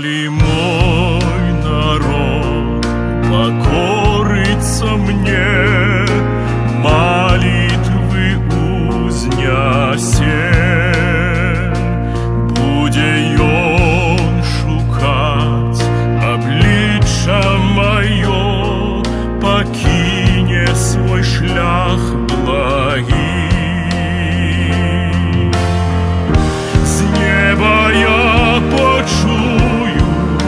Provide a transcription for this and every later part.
Если мой народ покорится мне, молитвы узнясе, буде он шукать обличчя моё, покине свой шлях благий. С неба я почую,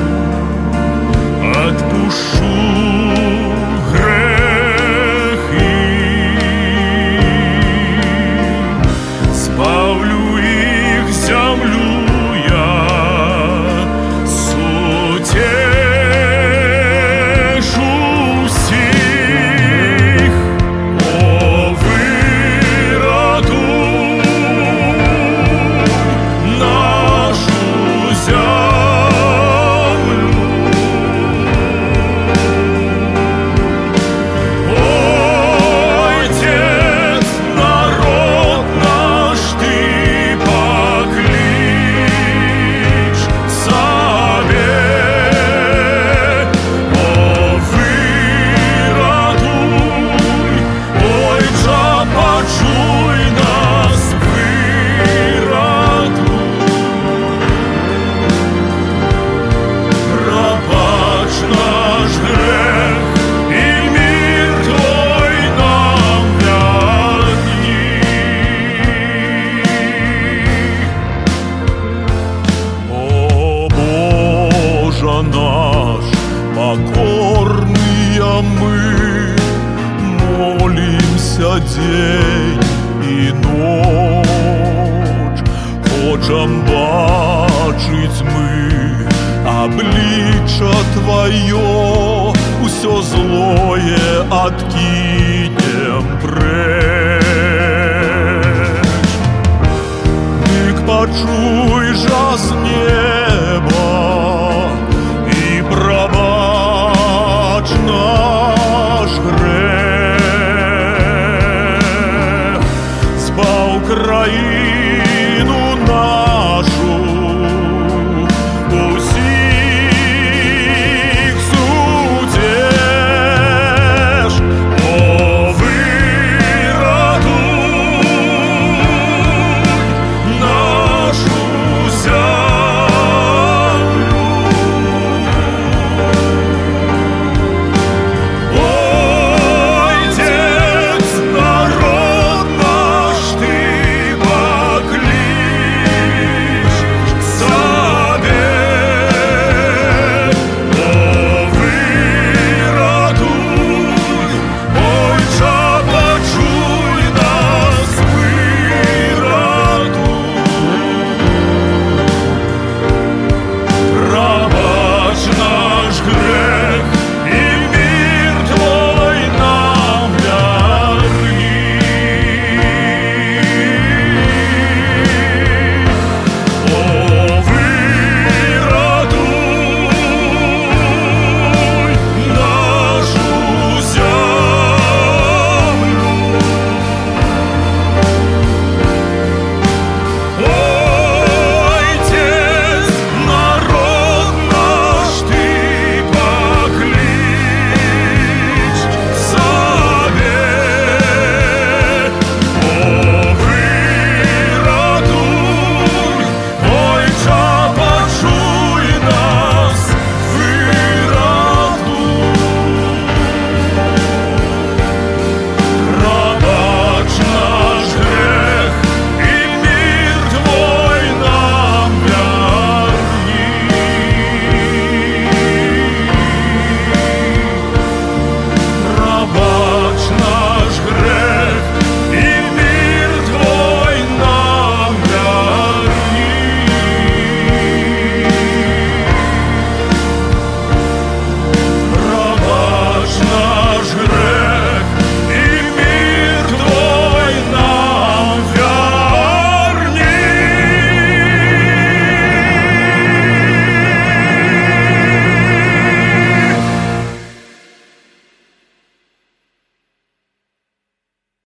отпущу грехи, спавлю их землю я, сутешу всех. О, выратуй нашу землю. Ой, Отец, народ наш ты покличь себе. О, выратуй, ой, Джа, почуй нас, выратуй. Пробачь наш грех, и мир Твой нам верни. О, Боже наш, покорные мы, молимся день и ночь, хочем бачить мы обличчя Твое,